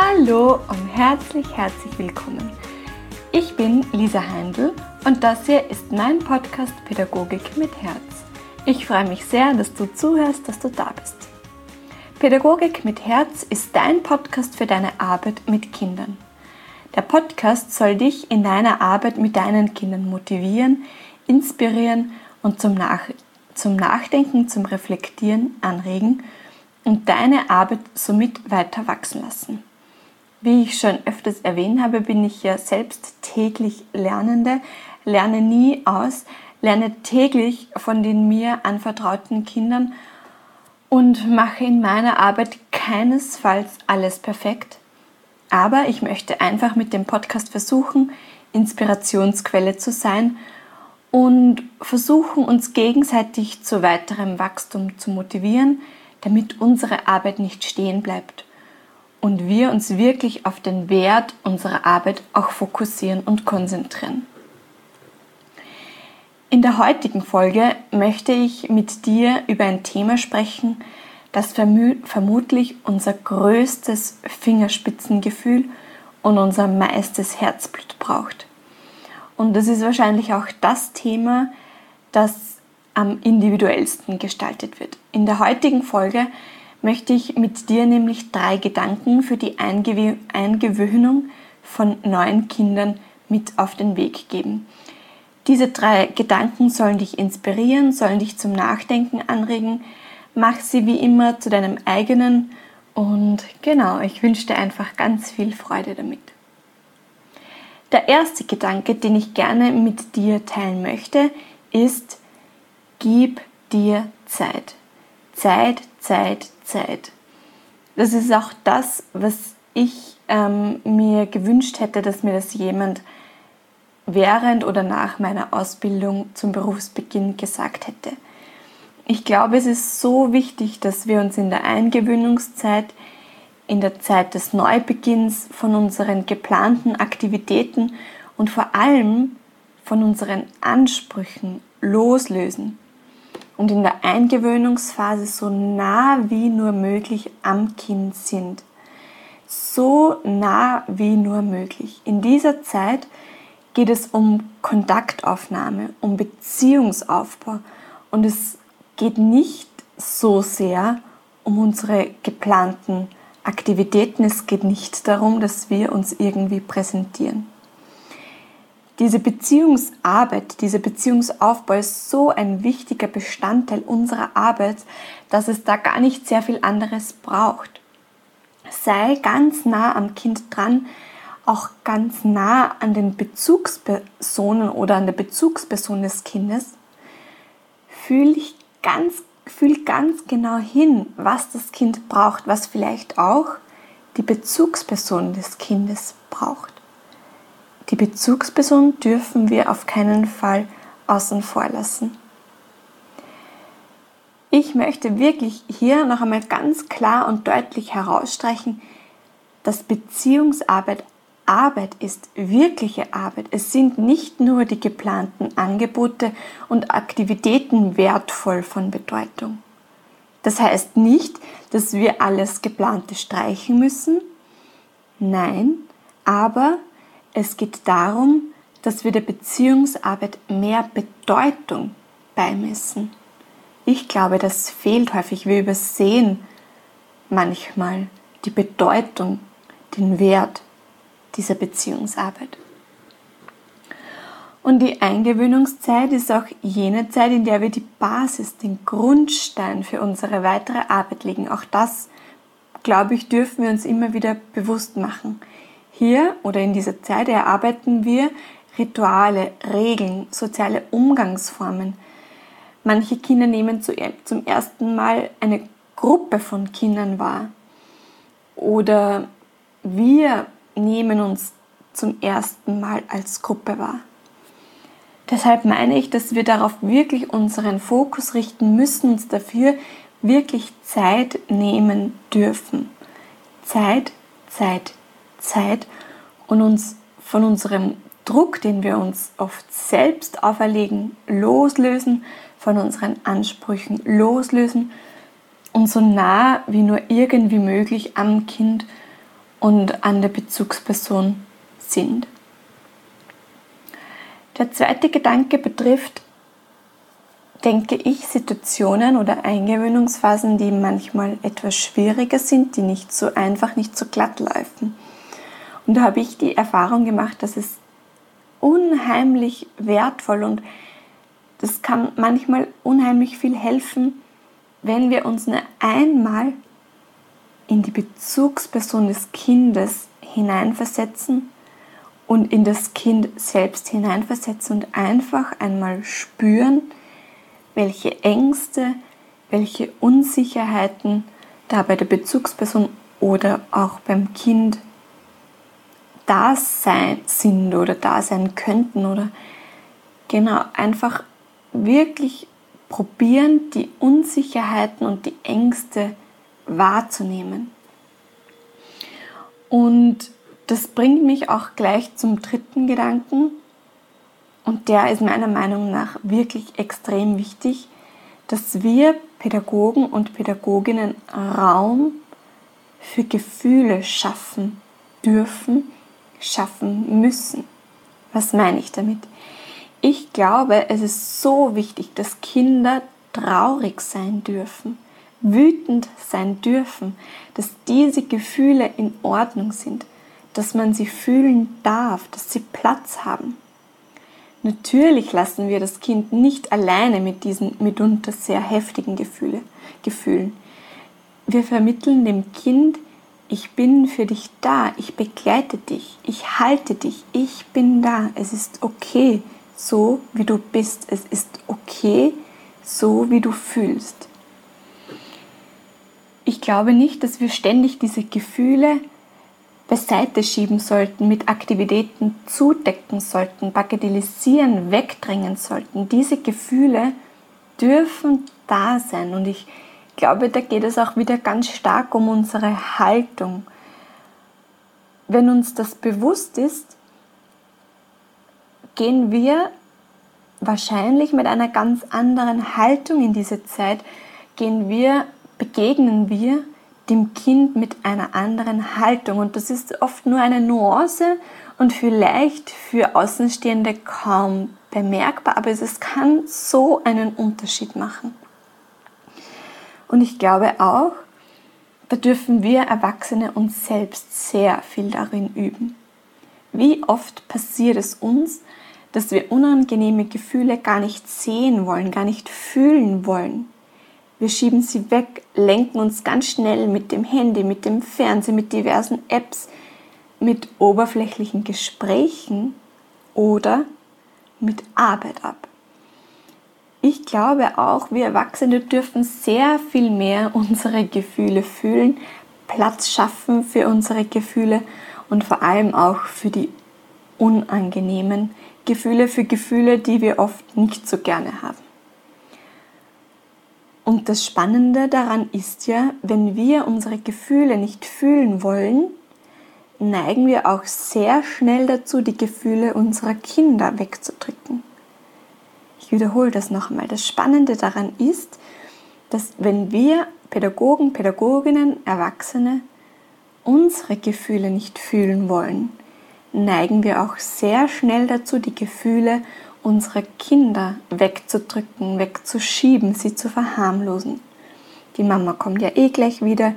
Hallo und herzlich willkommen. Ich bin Lisa Heindl und das hier ist mein Podcast Pädagogik mit Herz. Ich freue mich sehr, dass du zuhörst, dass du da bist. Pädagogik mit Herz ist dein Podcast für deine Arbeit mit Kindern. Der Podcast soll dich in deiner Arbeit mit deinen Kindern motivieren, inspirieren und zum Nachdenken, zum Reflektieren anregen und deine Arbeit somit weiter wachsen lassen. Wie ich schon öfters erwähnt habe, bin ich ja selbst täglich Lernende, lerne nie aus, lerne täglich von den mir anvertrauten Kindern und mache in meiner Arbeit keinesfalls alles perfekt. Aber ich möchte einfach mit dem Podcast versuchen, Inspirationsquelle zu sein und versuchen, uns gegenseitig zu weiterem Wachstum zu motivieren, damit unsere Arbeit nicht stehen bleibt und wir uns wirklich auf den Wert unserer Arbeit auch fokussieren und konzentrieren. In der heutigen Folge möchte ich mit dir über ein Thema sprechen, das vermutlich unser größtes Fingerspitzengefühl und unser meistes Herzblut braucht. Und das ist wahrscheinlich auch das Thema, das am individuellsten gestaltet wird. In der heutigen Folge möchte ich mit dir nämlich 3 Gedanken für die Eingewöhnung von neuen Kindern mit auf den Weg geben. Diese 3 Gedanken sollen dich inspirieren, sollen dich zum Nachdenken anregen. Mach sie wie immer zu deinem eigenen und genau, ich wünsche dir einfach ganz viel Freude damit. Der erste Gedanke, den ich gerne mit dir teilen möchte, ist: Gib dir Zeit. Zeit. Das ist auch das, was ich mir gewünscht hätte, dass mir das jemand während oder nach meiner Ausbildung zum Berufsbeginn gesagt hätte. Ich glaube, es ist so wichtig, dass wir uns in der Eingewöhnungszeit, in der Zeit des Neubeginns von unseren geplanten Aktivitäten und vor allem von unseren Ansprüchen loslösen und in der Eingewöhnungsphase so nah wie nur möglich am Kind sind. So nah wie nur möglich. In dieser Zeit geht es um Kontaktaufnahme, um Beziehungsaufbau und es geht nicht so sehr um unsere geplanten Aktivitäten. Es geht nicht darum, dass wir uns irgendwie präsentieren. Diese Beziehungsarbeit, dieser Beziehungsaufbau ist so ein wichtiger Bestandteil unserer Arbeit, dass es da gar nicht sehr viel anderes braucht. Sei ganz nah am Kind dran, auch ganz nah an den Bezugspersonen oder an der Bezugsperson des Kindes. Fühl ganz genau hin, was das Kind braucht, was vielleicht auch die Bezugsperson des Kindes braucht. Die Bezugsperson dürfen wir auf keinen Fall außen vor lassen. Ich möchte wirklich hier noch einmal ganz klar und deutlich herausstreichen, dass Beziehungsarbeit Arbeit ist, wirkliche Arbeit. Es sind nicht nur die geplanten Angebote und Aktivitäten wertvoll von Bedeutung. Das heißt nicht, dass wir alles Geplante streichen müssen. Nein, aber es geht darum, dass wir der Beziehungsarbeit mehr Bedeutung beimessen. Ich glaube, das fehlt häufig. Wir übersehen manchmal die Bedeutung, den Wert dieser Beziehungsarbeit. Und die Eingewöhnungszeit ist auch jene Zeit, in der wir die Basis, den Grundstein für unsere weitere Arbeit legen. Auch das, glaube ich, dürfen wir uns immer wieder bewusst machen. Hier oder in dieser Zeit erarbeiten wir Rituale, Regeln, soziale Umgangsformen. Manche Kinder nehmen zum ersten Mal eine Gruppe von Kindern wahr. Oder wir nehmen uns zum ersten Mal als Gruppe wahr. Deshalb meine ich, dass wir darauf wirklich unseren Fokus richten müssen, uns dafür wirklich Zeit nehmen dürfen. Zeit und uns von unserem Druck, den wir uns oft selbst auferlegen, loslösen, von unseren Ansprüchen loslösen und so nah wie nur irgendwie möglich am Kind und an der Bezugsperson sind. Der zweite Gedanke betrifft, denke ich, Situationen oder Eingewöhnungsphasen, die manchmal etwas schwieriger sind, die nicht so einfach, nicht so glatt laufen. Und da habe ich die Erfahrung gemacht, dass es unheimlich wertvoll und das kann manchmal unheimlich viel helfen, wenn wir uns nur einmal in die Bezugsperson des Kindes hineinversetzen und in das Kind selbst hineinversetzen und einfach einmal spüren, welche Ängste, welche Unsicherheiten da bei der Bezugsperson oder auch beim Kind da sein sind oder da sein könnten oder genau einfach wirklich probieren, die Unsicherheiten und die Ängste wahrzunehmen. Und das bringt mich auch gleich zum dritten Gedanken. Und der ist meiner Meinung nach wirklich extrem wichtig, dass wir Pädagogen und Pädagoginnen Raum für Gefühle schaffen dürfen, schaffen müssen. Was meine ich damit? Ich glaube, es ist so wichtig, dass Kinder traurig sein dürfen, wütend sein dürfen, dass diese Gefühle in Ordnung sind, dass man sie fühlen darf, dass sie Platz haben. Natürlich lassen wir das Kind nicht alleine mit diesen mitunter sehr heftigen Gefühlen. Wir vermitteln dem Kind, ich bin für dich da, ich begleite dich, ich halte dich, ich bin da. Es ist okay, so wie du bist. Es ist okay, so wie du fühlst. Ich glaube nicht, dass wir ständig diese Gefühle beiseite schieben sollten, mit Aktivitäten zudecken sollten, bagatellisieren, wegdrängen sollten. Diese Gefühle dürfen da sein und ich glaube, da geht es auch wieder ganz stark um unsere Haltung. Wenn uns das bewusst ist, gehen wir wahrscheinlich mit einer ganz anderen Haltung in diese Zeit, begegnen wir dem Kind mit einer anderen Haltung. Und das ist oft nur eine Nuance und vielleicht für Außenstehende kaum bemerkbar, aber es kann so einen Unterschied machen. Und ich glaube auch, da dürfen wir Erwachsene uns selbst sehr viel darin üben. Wie oft passiert es uns, dass wir unangenehme Gefühle gar nicht sehen wollen, gar nicht fühlen wollen? Wir schieben sie weg, lenken uns ganz schnell mit dem Handy, mit dem Fernsehen, mit diversen Apps, mit oberflächlichen Gesprächen oder mit Arbeit ab. Ich glaube auch, wir Erwachsene dürfen sehr viel mehr unsere Gefühle fühlen, Platz schaffen für unsere Gefühle und vor allem auch für die unangenehmen Gefühle, für Gefühle, die wir oft nicht so gerne haben. Und das Spannende daran ist ja, wenn wir unsere Gefühle nicht fühlen wollen, neigen wir auch sehr schnell dazu, die Gefühle unserer Kinder wegzudrücken. Ich wiederhole das nochmal. Das Spannende daran ist, dass wenn wir Pädagogen, Pädagoginnen, Erwachsene unsere Gefühle nicht fühlen wollen, neigen wir auch sehr schnell dazu, die Gefühle unserer Kinder wegzudrücken, wegzuschieben, sie zu verharmlosen. Die Mama kommt ja eh gleich wieder.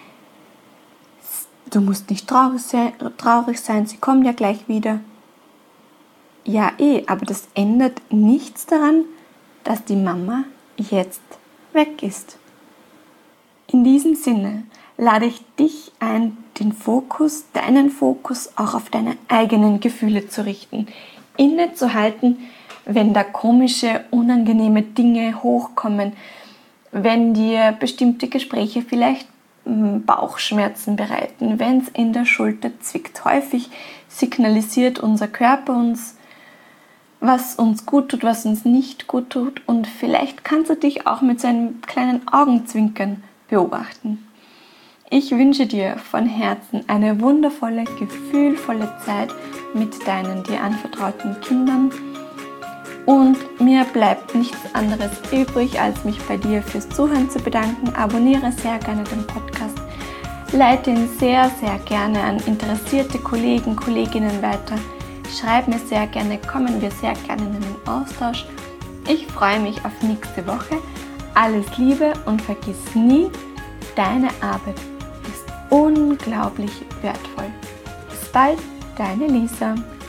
Du musst nicht traurig sein, sie kommt ja gleich wieder. Ja, aber das ändert nichts daran, dass die Mama jetzt weg ist. In diesem Sinne lade ich dich ein, deinen Fokus auch auf deine eigenen Gefühle zu richten, innezuhalten, wenn da komische, unangenehme Dinge hochkommen, wenn dir bestimmte Gespräche vielleicht Bauchschmerzen bereiten, wenn es in der Schulter zwickt. Häufig signalisiert unser Körper uns, was uns gut tut, was uns nicht gut tut und vielleicht kannst du dich auch mit so einem kleinen Augenzwinkern beobachten. Ich wünsche dir von Herzen eine wundervolle, gefühlvolle Zeit mit deinen dir anvertrauten Kindern und mir bleibt nichts anderes übrig, als mich bei dir fürs Zuhören zu bedanken. Abonniere sehr gerne den Podcast, Leite ihn sehr, sehr gerne an interessierte Kollegen, Kolleginnen weiter. Schreib mir sehr gerne, kommen wir sehr gerne in einen Austausch. Ich freue mich auf nächste Woche. Alles Liebe und vergiss nie, deine Arbeit ist unglaublich wertvoll. Bis bald, deine Lisa.